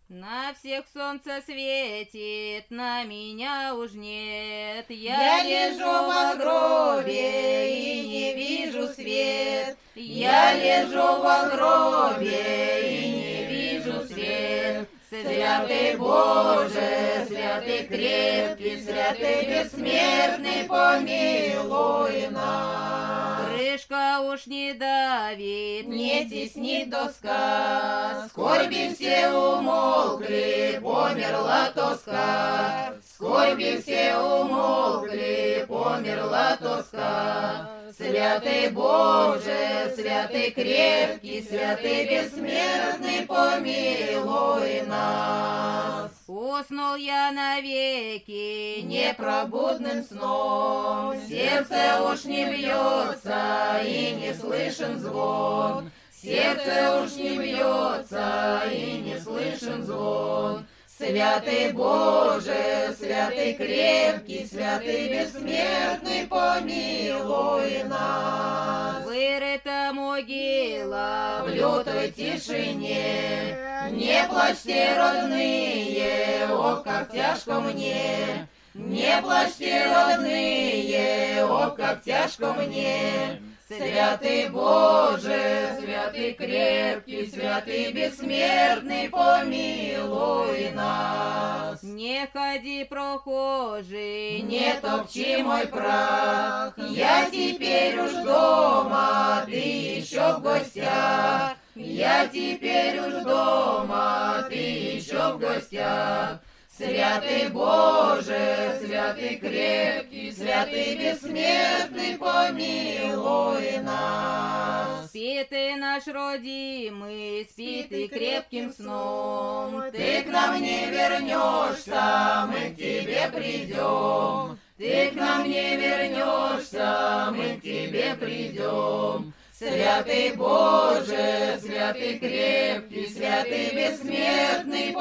На всех солнце светит, на меня уж нет. Я лежу в гробе и не вижу свет. Я лежу в гробе и не вижу свет. Святый Боже, святый крепкий, святый бессмертный, помилуй нас. Крышка уж не давит, Не теснит доска, скорби все умолкли, померла тоска. Скорби все умолкли, померла тоска. Святый Боже, святый крепкий, святый бессмертный, помилуй нас. уснул я навеки, Непробудным сном сердце уж не бьется и не слышен звон. Сердце уж не бьется и не слышен звон. Святый Боже, святый крепкий, святый бессмертный, помилуй нас. вырыта могила В лютой тишине не плачьте, родные, о, как тяжко мне. Не плачьте, родные, о, как тяжко мне. Святый Боже, святый крепкий, святый бессмертный, помилуй нас. Не ходи, прохожий, Не топчи мой прах, я теперь уж дома, ты еще в гостях. Я теперь уж дома, ты еще в гостях. Святый Боже, святый крепкий, святый бессмертный, помилуй нас. спи ты наш родимый, спи ты крепким сном. Ты к нам не вернешься, мы к тебе придем. Ты к нам не вернешься, мы к тебе придем. Святый Боже, святый крепкий, святый бессмертный,